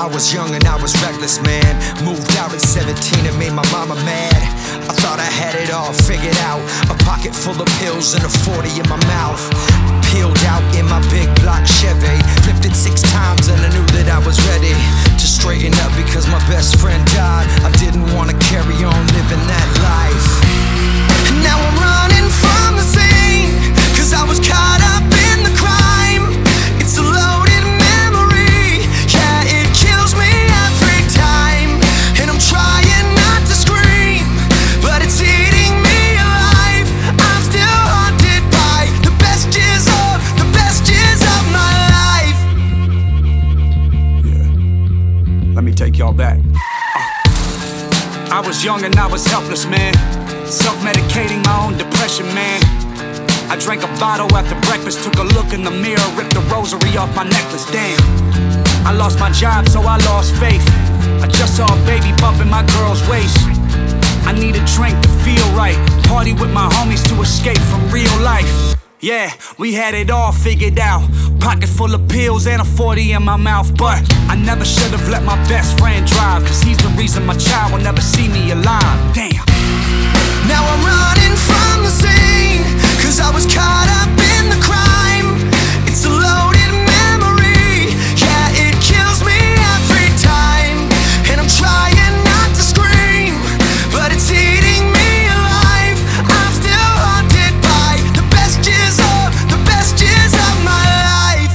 I was young and I was reckless, man. Moved out at 17 and made my mama mad. I thought I had it all figured out. A pocket full of pills and a 40 in my mouth. Peeled out in my big block Chevy. Flipped it 6 times and I knew that I was ready to straighten up because my best friend died. I didn't want to carry on living that life. Now I'm running from the scene, cause I was caught up in the crime. It's a loaded memory, yeah, it kills me every time. And I'm trying not to scream, but it's eating me alive. I'm still haunted by the best years of my life. Yeah, let me take y'all back. I was young and I was helpless, man. Self-medicating my own depression, man. I drank a bottle after breakfast, took a look in the mirror, ripped the rosary off my necklace, damn. I lost my job, so I lost faith. I just saw a baby bump in my girl's waist. I need a drink to feel right, party with my homies to escape from real life. Yeah, we had it all figured out. Pocket full of pills and a 40 in my mouth. But I never should have let my best friend drive, cause he's the reason my child will never see me alive. Damn. Now I'm running from the scene, cause I was caught up in the crime. It's a loaded memory, yeah, it kills me every time. And I'm trying not to scream, but it's eating me alive. I'm still haunted by the best years of my life.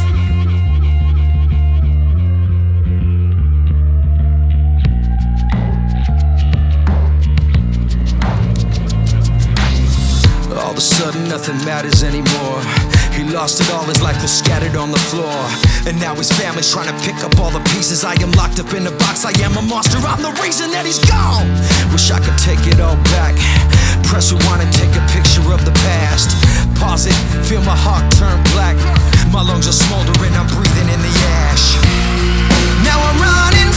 All of a sudden nothing matters anymore. He lost it all, his life was scattered on the floor. And now his family's trying to pick up all the pieces. I am locked up in a box, I am a monster, I'm the reason that he's gone. Wish I could take it all back. Press rewind and take a picture of the past. Pause it, feel my heart turn black. My lungs are smoldering, I'm breathing in the ash. Now I'm running